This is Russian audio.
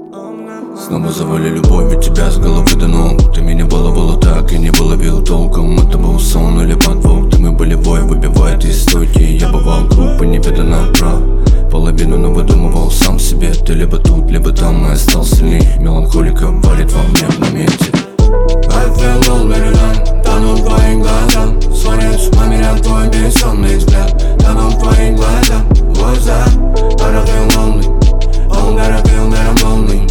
Снова завали любовью тебя с головы до ног. Ты меня баловала так и не баловил толком. Это был сон или подвох. Ты мой болевой, выбивает из стойки. Я бывал грубо, не ведано прав. Половину, но выдумывал сам себе. Ты либо тут, либо там, и остался сильней. Меланхолика валит во мне в моменте. I feel lonely, тону в твоих глазах. Звонит на меня твой бессонный взгляд. Тону в твоих глазах. What's that? But I feel lonely. Oh, that I feel that I'm lonely.